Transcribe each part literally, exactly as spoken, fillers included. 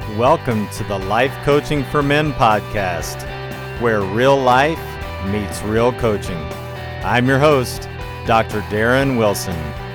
Welcome to the Life Coaching for Men podcast, where real life meets real coaching. I'm your host, Doctor Darren Wilson.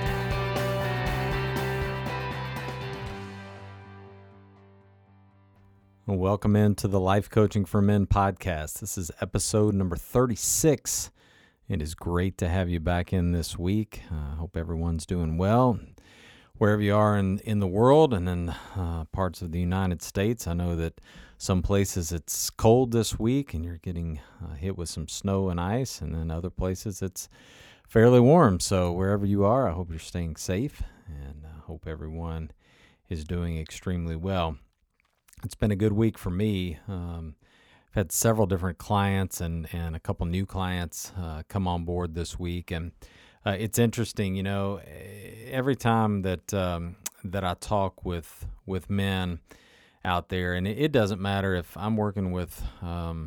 Welcome into the Life Coaching for Men podcast. This is episode number thirty-six. It is great to have you back in this week. I uh, hope everyone's doing well. Wherever you are in, in the world and in uh, parts of the United States, I know that some places it's cold this week and you're getting uh, hit with some snow and ice, and then other places it's fairly warm. So wherever you are, I hope you're staying safe, and I hope everyone is doing extremely well. It's been a good week for me. Um, I've had several different clients and, and a couple new clients uh, come on board this week, and Uh, it's interesting, you know, every time that um, that I talk with with men out there, and it, it doesn't matter if I'm working with um,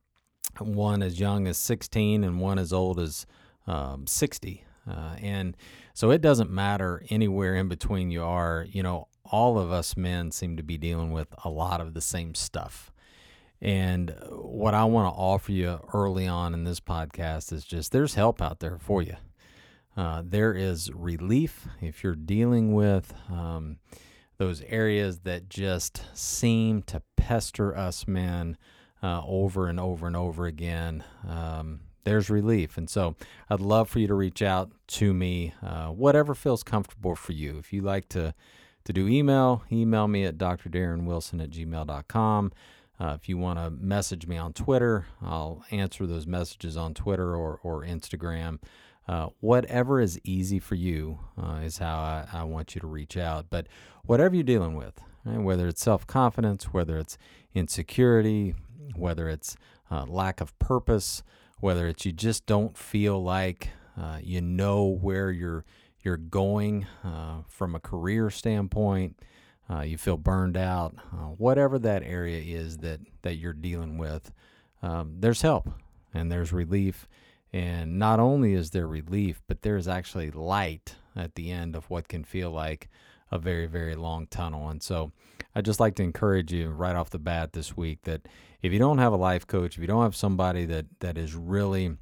one as young as sixteen and one as old as um, sixty. Uh, and so it doesn't matter anywhere in between you are, you know, all of us men seem to be dealing with a lot of the same stuff. And what I want to offer you early on in this podcast is just there's help out there for you. Uh, there is relief if you're dealing with um, those areas that just seem to pester us men uh, over and over and over again. Um, there's relief. And so I'd love for you to reach out to me, uh, whatever feels comfortable for you. If you like to, to do email, email me at d r darren wilson at gmail dot com. Uh, if you want to message me on Twitter, I'll answer those messages on Twitter or, or Instagram. Uh, whatever is easy for you uh, is how I, I want you to reach out. But whatever you're dealing with, right, whether it's self-confidence, whether it's insecurity, whether it's uh, lack of purpose, whether it's you just don't feel like uh, you know where you're you're going uh, from a career standpoint, uh, you feel burned out, uh, whatever that area is that, that you're dealing with, um, there's help and there's relief. And not only is there relief, but there's actually light at the end of what can feel like a very, very long tunnel. And so I'd just like to encourage you right off the bat this week that if you don't have a life coach, if you don't have somebody that, that is really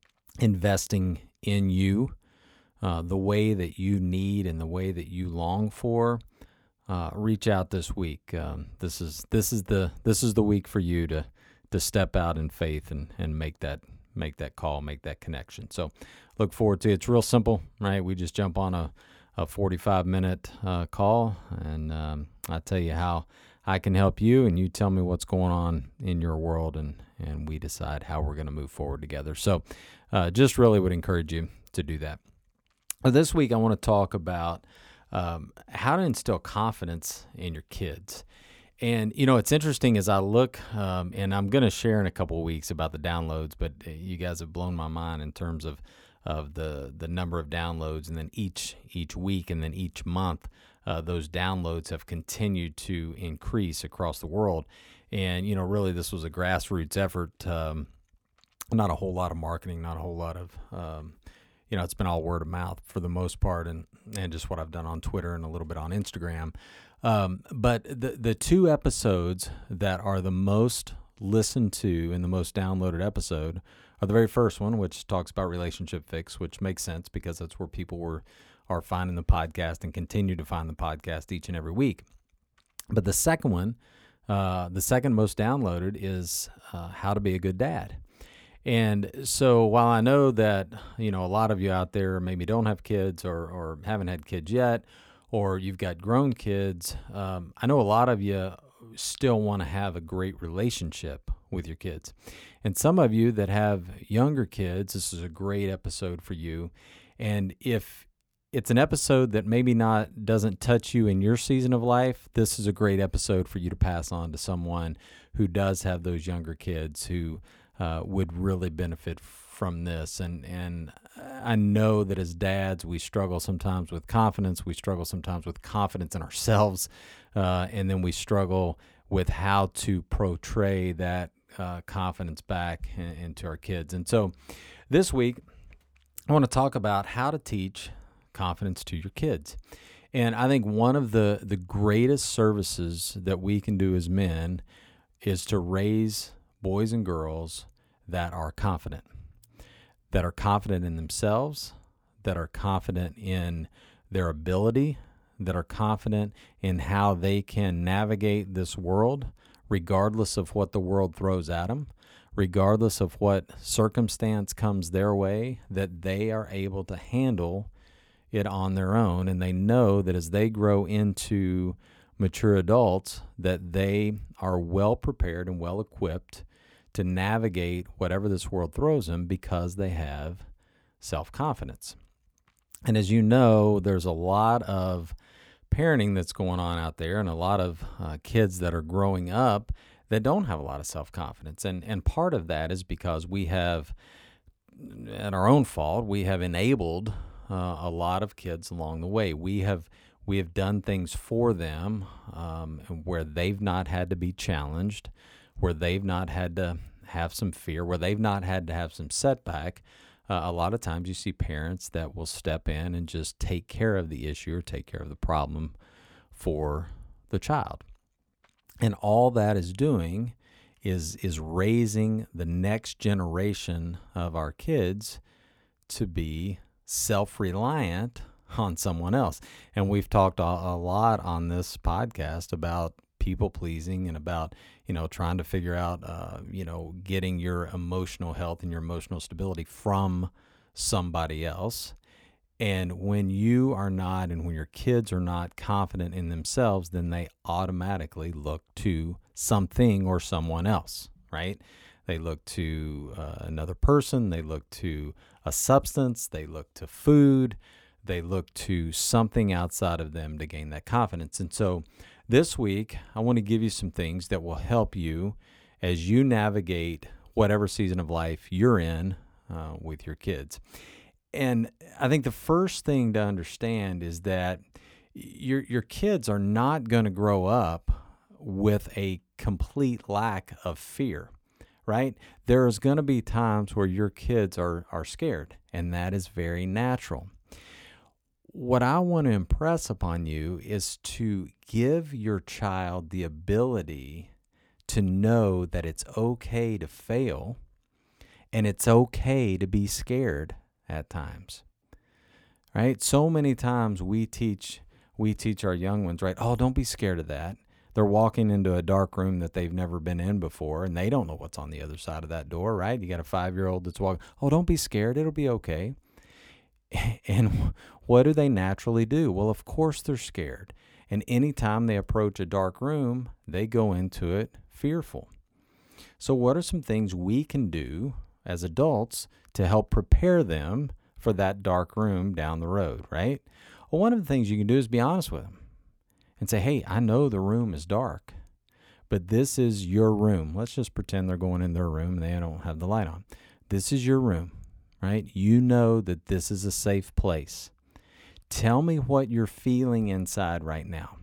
investing in you uh, the way that you need and the way that you long for, uh, reach out this week. Um, this is this is the this is the week for you to to step out in faith and, and make that make that call, make that connection. So look forward to it. It's real simple, right? We just jump on a, a forty-five minute uh, call, and um, I tell you how I can help you, and you tell me what's going on in your world, and, and we decide how we're going to move forward together. So uh, just really would encourage you to do that. This week I want to talk about um, how to instill confidence in your kids. And, you know, it's interesting as I look, um, and I'm going to share in a couple of weeks about the downloads, but you guys have blown my mind in terms of, of the, the number of downloads, and then each each week and then each month, uh, those downloads have continued to increase across the world. And, you know, really this was a grassroots effort, um, not a whole lot of marketing, not a whole lot of, um, you know, it's been all word of mouth for the most part, and, and just what I've done on Twitter and a little bit on Instagram. Um, but the the two episodes that are the most listened to and the most downloaded episode are the very first one, which talks about Relationship Fix, which makes sense because that's where people were are finding the podcast and continue to find the podcast each and every week. But the second one, uh, the second most downloaded is uh, How to Be a Good Dad. And so while I know that, you know, a lot of you out there maybe don't have kids or, or haven't had kids yet, or you've got grown kids, um, I know a lot of you still want to have a great relationship with your kids. And some of you that have younger kids, this is a great episode for you. And if it's an episode that maybe not doesn't touch you in your season of life, this is a great episode for you to pass on to someone who does have those younger kids who uh, would really benefit from this. And and I know that as dads, we struggle sometimes with confidence. We struggle sometimes with confidence in ourselves. Uh, and then we struggle with how to portray that uh, confidence back in, into our kids. And so this week, I want to talk about how to teach confidence to your kids. And I think one of the, the greatest services that we can do as men is to raise boys and girls that are confident, that are confident in themselves, that are confident in their ability, that are confident in how they can navigate this world, regardless of what the world throws at them, regardless of what circumstance comes their way, that they are able to handle it on their own. And they know that as they grow into mature adults, that they are well prepared and well equipped to navigate whatever this world throws them because they have self-confidence. And as you know, there's a lot of parenting that's going on out there and a lot of uh, kids that are growing up that don't have a lot of self-confidence. And, and part of that is because we have, at our own fault, we have enabled uh, a lot of kids along the way. We have we have done things for them um, where they've not had to be challenged, where they've not had to have some fear, where they've not had to have some setback. Uh, a lot of times you see parents that will step in and just take care of the issue or take care of the problem for the child. And all that is doing is is raising the next generation of our kids to be self-reliant on someone else. And we've talked a, a lot on this podcast about people pleasing and about, you know, trying to figure out, uh, you know, getting your emotional health and your emotional stability from somebody else. And when you are not, and when your kids are not confident in themselves, then they automatically look to something or someone else, right? They look to uh, another person. They look to a substance. They look to food. They look to something outside of them to gain that confidence. And so this week, I want to give you some things that will help you as you navigate whatever season of life you're in uh, with your kids. And I think the first thing to understand is that your your kids are not going to grow up with a complete lack of fear, right? There's going to be times where your kids are are scared, and that is very natural. What I want to impress upon you is to give your child the ability to know that it's okay to fail and it's okay to be scared at times, right? So many times we teach we teach our young ones, right? Oh, don't be scared of that. They're walking into a dark room that they've never been in before, and they don't know what's on the other side of that door, right? You got a five-year-old that's walking, oh, don't be scared. It'll be okay. And what do they naturally do? Well, of course they're scared. And anytime they approach a dark room, they go into it fearful. So what are some things we can do as adults to help prepare them for that dark room down the road, right? Well, one of the things you can do is be honest with them and say, hey, I know the room is dark, but this is your room. Let's just pretend they're going in their room and they don't have the light on. This is your room, right? You know that this is a safe place. Tell me what you're feeling inside right now.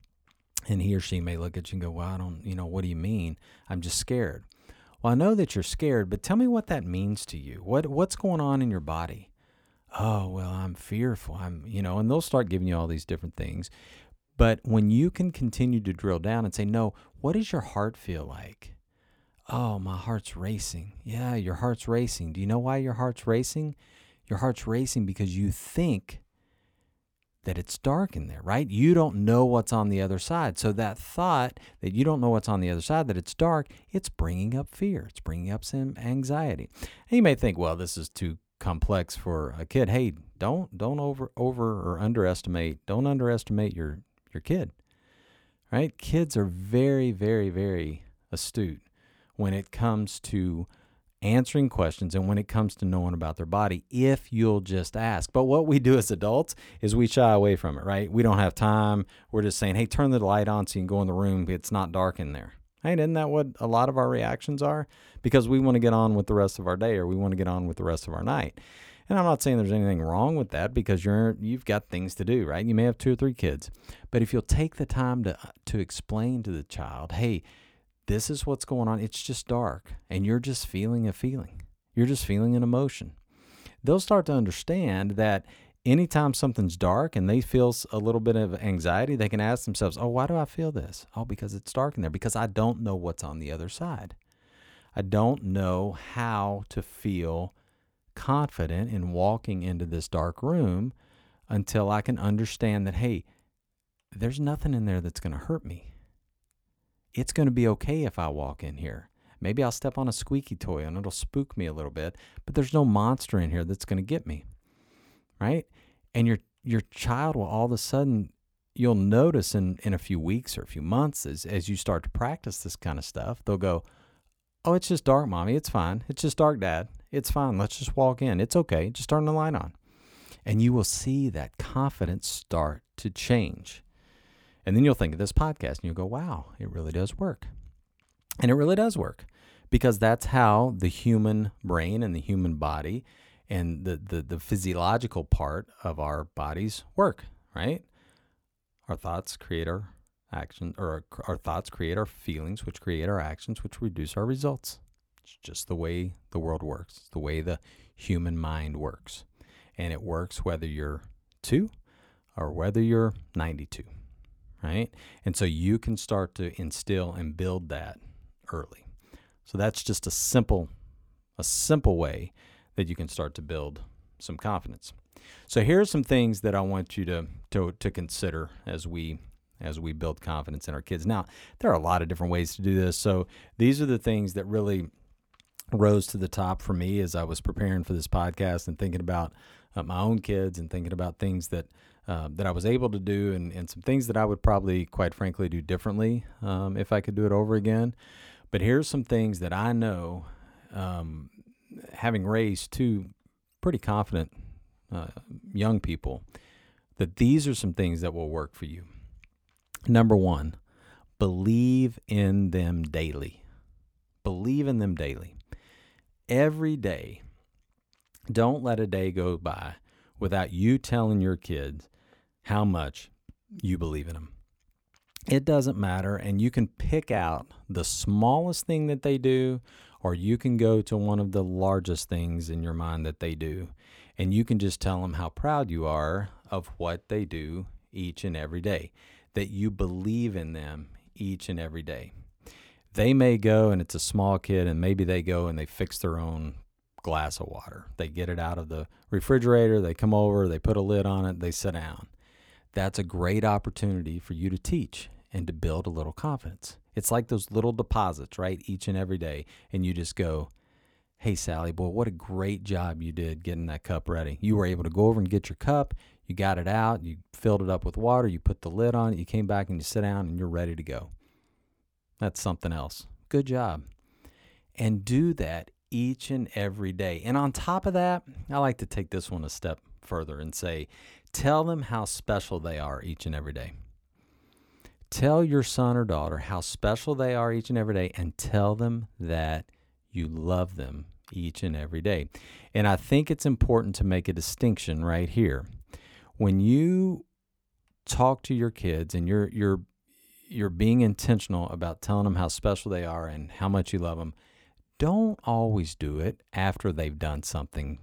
And he or she may look at you and go, well, I don't, you know, what do you mean? I'm just scared. Well, I know that you're scared, but tell me what that means to you. What what's going on in your body? Oh, well, I'm fearful. I'm, you know, and they'll start giving you all these different things. But when you can continue to drill down and say, no, what does your heart feel like? Oh, my heart's racing. Yeah, your heart's racing. Do you know why your heart's racing? Your heart's racing because you think that it's dark in there, right? You don't know what's on the other side. So that thought that you don't know what's on the other side, that it's dark, it's bringing up fear. It's bringing up some anxiety. And you may think, well, this is too complex for a kid. Hey, don't don't over over or underestimate. Don't underestimate your your kid, right? Kids are very, very, very astute when it comes to answering questions and when it comes to knowing about their body, if you'll just ask. But what we do as adults is we shy away from it, right? We don't have time. We're just saying, hey, turn the light on so you can go in the room. It's not dark in there. Hey, isn't that what a lot of our reactions are? Because we want to get on with the rest of our day, or we want to get on with the rest of our night. And I'm not saying there's anything wrong with that, because you're, you've got things to do, right? You may have two or three kids. But if you'll take the time to to explain to the child, hey, this is what's going on. It's just dark, and you're just feeling a feeling. You're just feeling an emotion. They'll start to understand that anytime something's dark and they feel a little bit of anxiety, they can ask themselves, oh, why do I feel this? Oh, because it's dark in there, because I don't know what's on the other side. I don't know how to feel confident in walking into this dark room until I can understand that, hey, there's nothing in there that's going to hurt me. It's going to be okay if I walk in here. Maybe I'll step on a squeaky toy and it'll spook me a little bit, but there's no monster in here that's going to get me, right? And your your child will all of a sudden, you'll notice in, in a few weeks or a few months as, as you start to practice this kind of stuff, they'll go, oh, it's just dark, Mommy. It's fine. It's just dark, Dad. It's fine. Let's just walk in. It's okay. Just turn the light on. And you will see that confidence start to change. And then you'll think of this podcast and you'll go, wow, it really does work. And it really does work, because that's how the human brain and the human body and the, the, the physiological part of our bodies work, right? Our thoughts create our action, or our, our thoughts create our feelings, which create our actions, which reduce our results. It's just the way the world works. It's the way the human mind works. And it works whether you're two or whether you're ninety-two, right? And so you can start to instill and build that early. So that's just a simple, a simple way that you can start to build some confidence. So here's some things that I want you to to, to consider as we as we build confidence in our kids. Now, there are a lot of different ways to do this. So these are the things that really rose to the top for me as I was preparing for this podcast and thinking about uh, my own kids and thinking about things that uh, that I was able to do, and, and some things that I would probably, quite frankly, do differently um, if I could do it over again. But here's some things that I know, um, having raised two pretty confident uh, young people, that these are some things that will work for you. Number one, believe in them daily. Believe in them daily. Every day, don't let a day go by without you telling your kids how much you believe in them. It doesn't matter, and you can pick out the smallest thing that they do, or you can go to one of the largest things in your mind that they do, and you can just tell them how proud you are of what they do each and every day, that you believe in them each and every day. They may go, and it's a small kid, and maybe they go and they fix their own glass of water. They get it out of the refrigerator, they come over, they put a lid on it, they sit down. That's a great opportunity for you to teach and to build a little confidence. It's like those little deposits, right, each and every day. And you just go, hey, Sally, boy, what a great job you did getting that cup ready. You were able to go over and get your cup. You got it out. You filled it up with water. You put the lid on it. You came back and you sit down and you're ready to go. That's something else. Good job. And do that each and every day. And on top of that, I like to take this one a step further and say, tell them how special they are each and every day. Tell your son or daughter how special they are each and every day, and tell them that you love them each and every day. And I think it's important to make a distinction right here. When you talk to your kids and you're you're you're being intentional about telling them how special they are and how much you love them, don't always do it after they've done something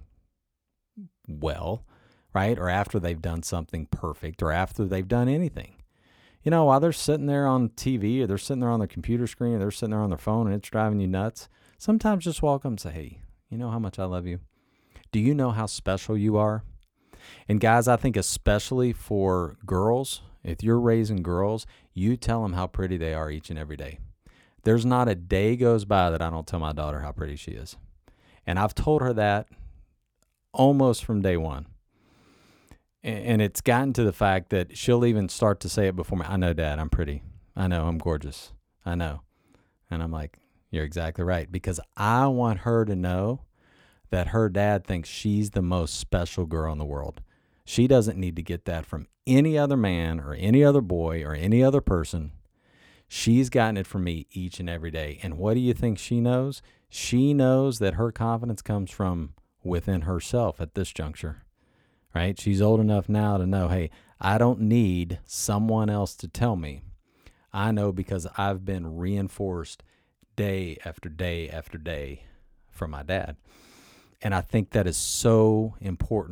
well, right? Or after they've done something perfect, or after they've done anything. You know, while they're sitting there on T V, or they're sitting there on their computer screen, or they're sitting there on their phone and it's driving you nuts, sometimes just walk up and say, hey, you know how much I love you? Do you know how special you are? And guys, I think especially for girls, if you're raising girls, you tell them how pretty they are each and every day. There's not a day goes by that I don't tell my daughter how pretty she is. And I've told her that almost from day one. And it's gotten to the fact that she'll even start to say it before me. I know, Dad, I'm pretty. I know, I'm gorgeous. I know. And I'm like, you're exactly right. Because I want her to know that her dad thinks she's the most special girl in the world. She doesn't need to get that from any other man or any other boy or any other person. She's gotten it from me each and every day. And what do you think she knows? She knows that her confidence comes from within herself at this juncture. Right? She's old enough now to know, hey, I don't need someone else to tell me. I know because I've been reinforced day after day after day from my dad. And I think that is so important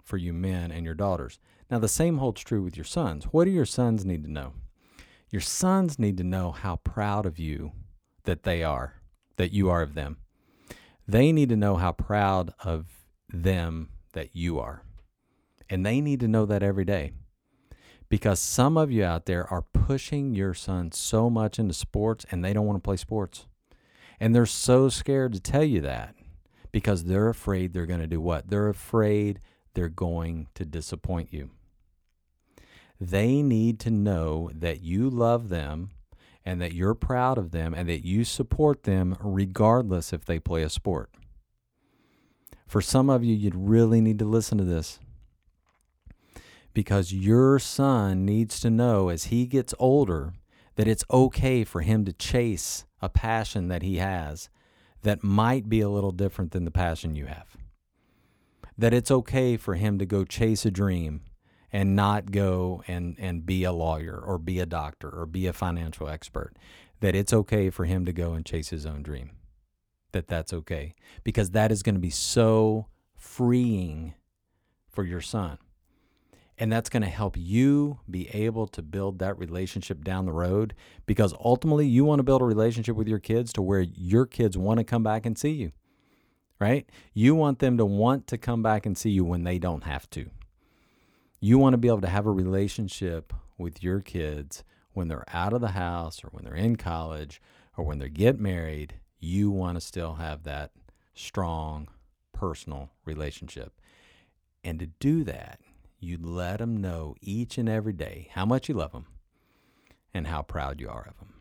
for you men and your daughters. Now, the same holds true with your sons. What do your sons need to know? Your sons need to know how proud of you that they are, that you are of them. They need to know how proud of them that you are. And they need to know that every day. Because some of you out there are pushing your son so much into sports and they don't want to play sports. And they're so scared to tell you that because they're afraid they're going to do what? They're afraid they're going to disappoint you. They need to know that you love them and that you're proud of them and that you support them regardless if they play a sport. For some of you, you'd really need to listen to this because your son needs to know as he gets older that it's okay for him to chase a passion that he has that might be a little different than the passion you have. That it's okay for him to go chase a dream and not go and, and be a lawyer or be a doctor or be a financial expert. That it's okay for him to go and chase his own dream. That that's okay. Because that is going to be so freeing for your son. And that's going to help you be able to build that relationship down the road because ultimately you want to build a relationship with your kids to where your kids want to come back and see you, right? You want them to want to come back and see you when they don't have to. You want to be able to have a relationship with your kids when they're out of the house or when they're in college or when they get married. You want to still have that strong personal relationship. And to do that, you let them know each and every day how much you love them and how proud you are of them.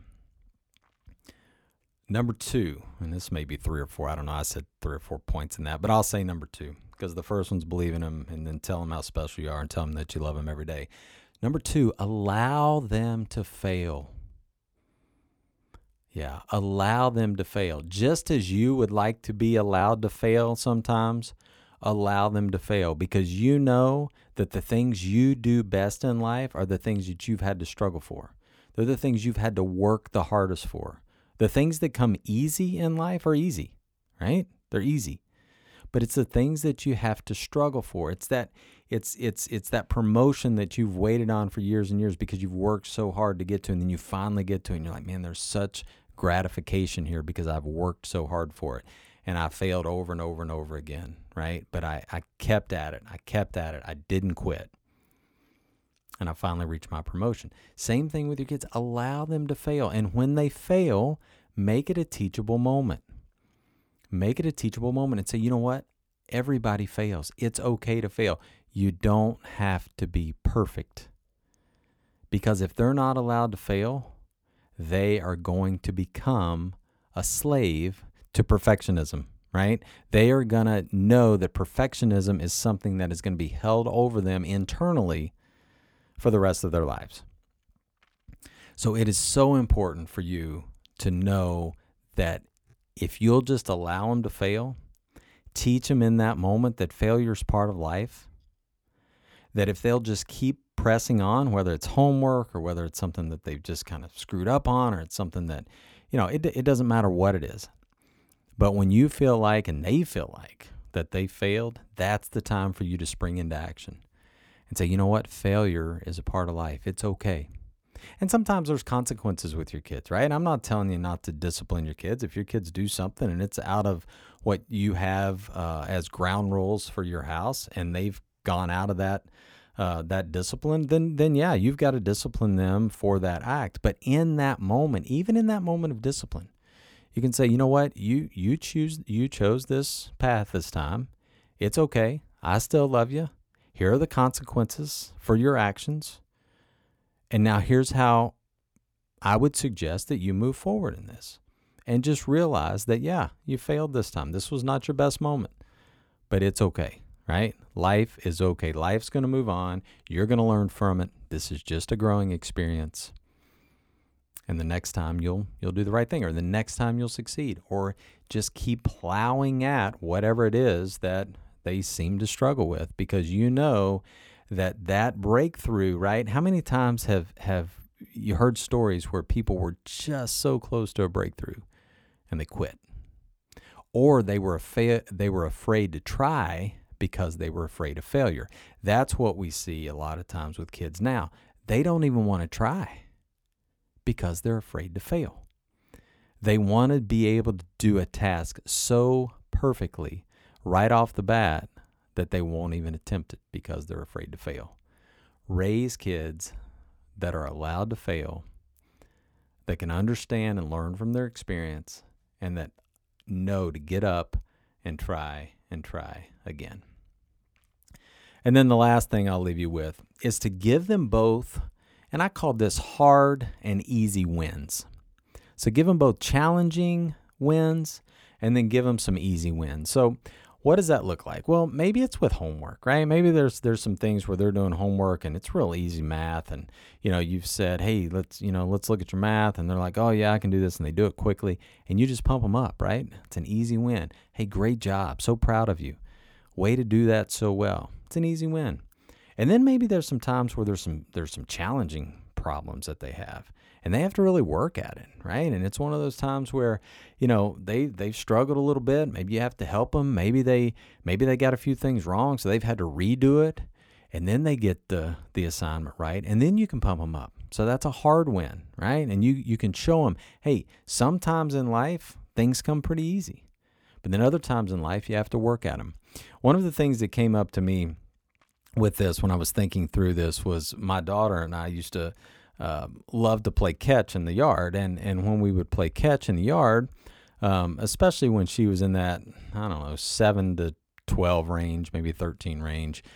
Number two, and this may be three or four. I don't know. I said three or four points in that, but I'll say number two because the first one's believe in them and then tell them how special you are and tell them that you love them every day. Number two, allow them to fail. Yeah, allow them to fail. Just as you would like to be allowed to fail sometimes, allow them to fail because you know that the things you do best in life are the things that you've had to struggle for. They're the things you've had to work the hardest for. The things that come easy in life are easy, right? They're easy. But it's the things that you have to struggle for. It's that it's it's it's that promotion that you've waited on for years and years because you've worked so hard to get to, and then you finally get to it and you're like, man, there's such gratification here because I've worked so hard for it. And I failed over and over and over again, right? But I, I kept at it. I kept at it. I didn't quit. And I finally reached my promotion. Same thing with your kids. Allow them to fail. And when they fail, make it a teachable moment. Make it a teachable moment and say, you know what? Everybody fails. It's okay to fail. You don't have to be perfect. Because if they're not allowed to fail, they are going to become a slave to perfectionism, right? They are going to know that perfectionism is something that is going to be held over them internally for the rest of their lives. So it is so important for you to know that if you'll just allow them to fail, teach them in that moment that failure is part of life, that if they'll just keep pressing on, whether it's homework or whether it's something that they've just kind of screwed up on or it's something that, you know, it it doesn't matter what it is. But when you feel like and they feel like that they failed, that's the time for you to spring into action and say, you know what? Failure is a part of life. It's okay. And sometimes there's consequences with your kids, right? I'm not telling you not to discipline your kids. If your kids do something and it's out of what you have uh, as ground rules for your house and they've gone out of that uh, that discipline, then then yeah, you've got to discipline them for that act. But in that moment, even in that moment of discipline, you can say, you know what, you you choose you chose this path this time. It's okay. I still love you. Here are the consequences for your actions. And now here's how I would suggest that you move forward in this. And just realize that, yeah, you failed this time. This was not your best moment. But it's okay, right? Life is okay. Life's going to move on. You're going to learn from it. This is just a growing experience. And the next time you'll you'll do the right thing, or the next time you'll succeed, or just keep plowing at whatever it is that they seem to struggle with, because you know that that breakthrough, right? How many times have have you heard stories where people were just so close to a breakthrough and they quit, or they were afraid they were afraid to try because they were afraid of failure. That's what we see a lot of times with kids now. They don't even want to try because they're afraid to fail. They want to be able to do a task so perfectly right off the bat that they won't even attempt it because they're afraid to fail. Raise kids that are allowed to fail, that can understand and learn from their experience, and that know to get up and try and try again. And then the last thing I'll leave you with is to give them both, and I call this hard and easy wins. So give them both challenging wins and then give them some easy wins. So what does that look like? Well, maybe it's with homework, right? Maybe there's there's some things where they're doing homework and it's real easy math, and you know you've said, hey, let's you know let's look at your math, and they're like, oh yeah, I can do this, and they do it quickly, and you just pump them up, right? It's an easy win. Hey, great job, so proud of you, way to do that so well. It's an easy win. And then maybe there's some times where there's some there's some challenging problems that they have, and they have to really work at it, right? And it's one of those times where, you know, they they've struggled a little bit. Maybe you have to help them. Maybe they maybe they got a few things wrong, so they've had to redo it, and then they get the the assignment right, and then you can pump them up. So that's a hard win, right? And you you can show them, hey, sometimes in life things come pretty easy, but then other times in life you have to work at them. One of the things that came up to me with this when I was thinking through this was my daughter and I used to uh, love to play catch in the yard. And, and when we would play catch in the yard, um, especially when she was in that, I don't know, seven to twelve range, maybe thirteen range,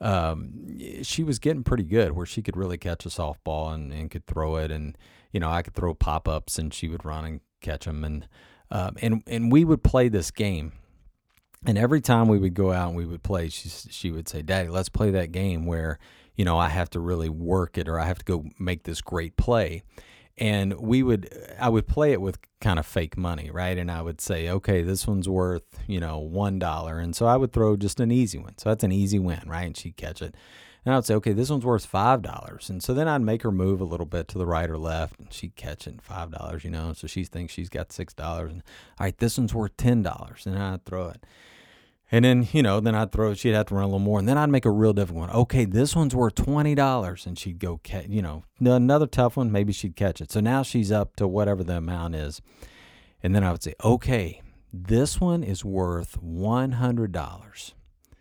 um, she was getting pretty good where she could really catch a softball and, and could throw it. And, you know, I could throw pop-ups and she would run and catch them. And, um, and, and we would play this game. And every time we would go out and we would play, she she would say, Daddy, let's play that game where, you know, I have to really work it or I have to go make this great play. And we would, I would play it with kind of fake money, right? And I would say, okay, this one's worth, you know, one dollar. And so I would throw just an easy one. So that's an easy win, right? And she'd catch it. And I would say, okay, this one's worth five dollars. And so then I'd make her move a little bit to the right or left, and she'd catch it, five dollars, you know. So she thinks she's got six dollars. And all right, this one's worth ten dollars. And I'd throw it. And then, you know, then I'd throw it. She'd have to run a little more. And then I'd make a real difficult one. Okay, this one's worth twenty dollars. And she'd go, catch, you know, another tough one, maybe she'd catch it. So now she's up to whatever the amount is. And then I would say, okay, this one is worth one hundred dollars.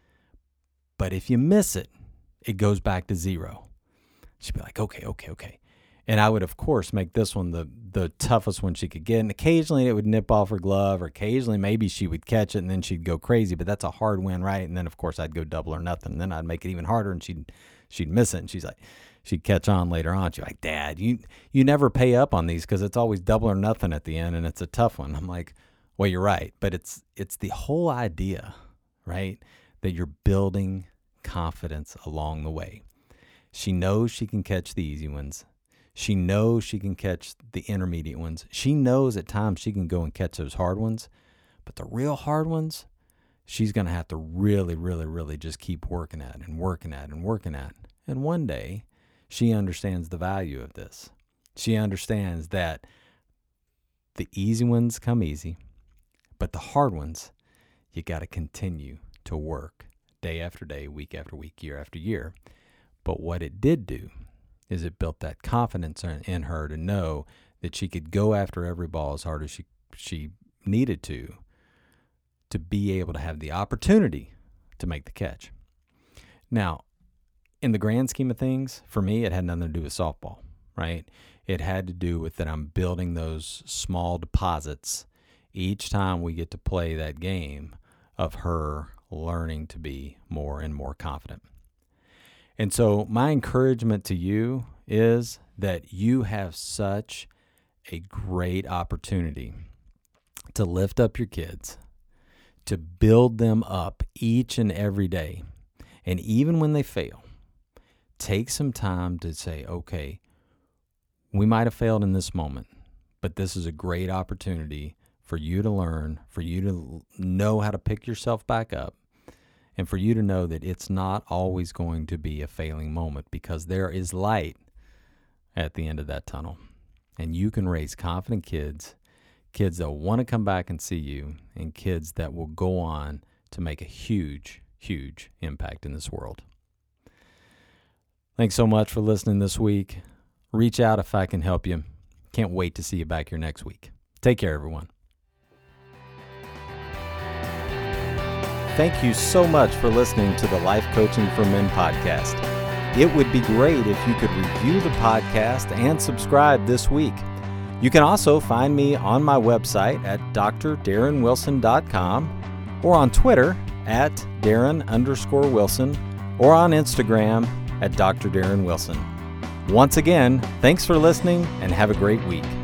But if you miss it, it goes back to zero. She'd be like, okay, okay, okay. And I would, of course, make this one the, the toughest one she could get. And occasionally it would nip off her glove, or occasionally maybe she would catch it and then she'd go crazy. But that's a hard win, right? And then, of course, I'd go double or nothing. And then I'd make it even harder and she'd she'd miss it. And she's like, she'd catch on later on. She's like, Dad, you, you never pay up on these because it's always double or nothing at the end and it's a tough one. I'm like, well, you're right. But it's it's the whole idea, right, that you're building confidence along the way. She knows she can catch the easy ones. She knows she can catch the intermediate ones. She knows at times she can go and catch those hard ones. But the real hard ones, she's going to have to really, really, really just keep working at and working at and working at. And one day, she understands the value of this. She understands that the easy ones come easy, but the hard ones, you got to continue to work day after day, week after week, year after year. But what it did do is it built that confidence in her to know that she could go after every ball as hard as she she needed to, to be able to have the opportunity to make the catch. Now, in the grand scheme of things, for me, it had nothing to do with softball, right? It had to do with that I'm building those small deposits each time we get to play that game of her learning to be more and more confident. And so my encouragement to you is that you have such a great opportunity to lift up your kids, to build them up each and every day. And even when they fail, take some time to say, okay, we might have failed in this moment, but this is a great opportunity for you to learn, for you to know how to pick yourself back up, and for you to know that it's not always going to be a failing moment, because there is light at the end of that tunnel. And you can raise confident kids, kids that want to come back and see you, and kids that will go on to make a huge, huge impact in this world. Thanks so much for listening this week. Reach out if I can help you. Can't wait to see you back here next week. Take care, everyone. Thank you so much for listening to the Life Coaching for Men podcast. It would be great if you could review the podcast and subscribe this week. You can also find me on my website at d r darren wilson dot com or on Twitter at Darren underscore Wilson or on Instagram at Doctor Darren Wilson. Once again, thanks for listening and have a great week.